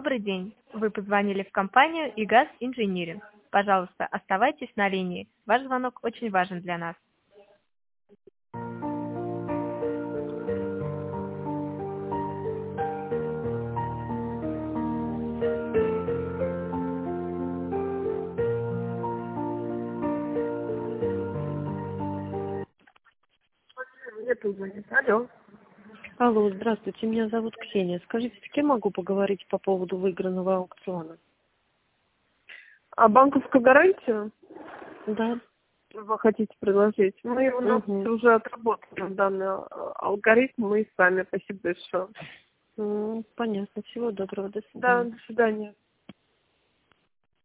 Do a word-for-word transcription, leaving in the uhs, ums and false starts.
Добрый день. Вы позвонили в компанию ИГАЗ Инжиниринг. Пожалуйста, оставайтесь на линии. Ваш звонок очень важен для нас. Мне позвонит. Алло. Алло, здравствуйте, меня зовут Ксения. Скажите, с кем могу поговорить по поводу выигранного аукциона? А банковскую гарантию Да. вы хотите предложить? Мы у нас Угу. уже отработали данный э, алгоритм, мы сами. Спасибо большое. Понятно. Всего доброго. До Да, свидания. до свидания.